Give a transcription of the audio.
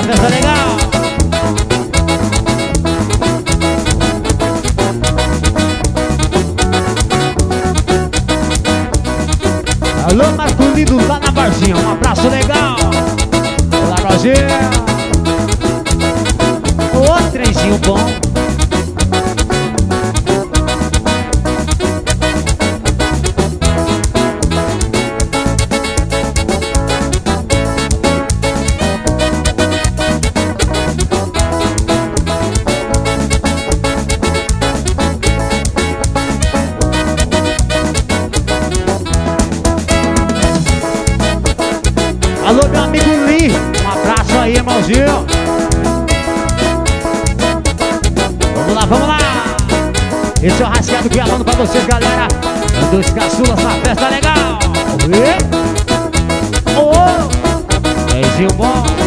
festa legal. Alô, Marcolino, lá na Varginha, um abraço legal. Olá, Roger. Ô, trenzinho bom. Alô, meu amigo Lee, um abraço aí, irmãozinho. Vamos lá, vamos lá. Esse é o Rascado gravando pra vocês, galera. Dos caçulas na festa legal. Oh, trenzinho bom.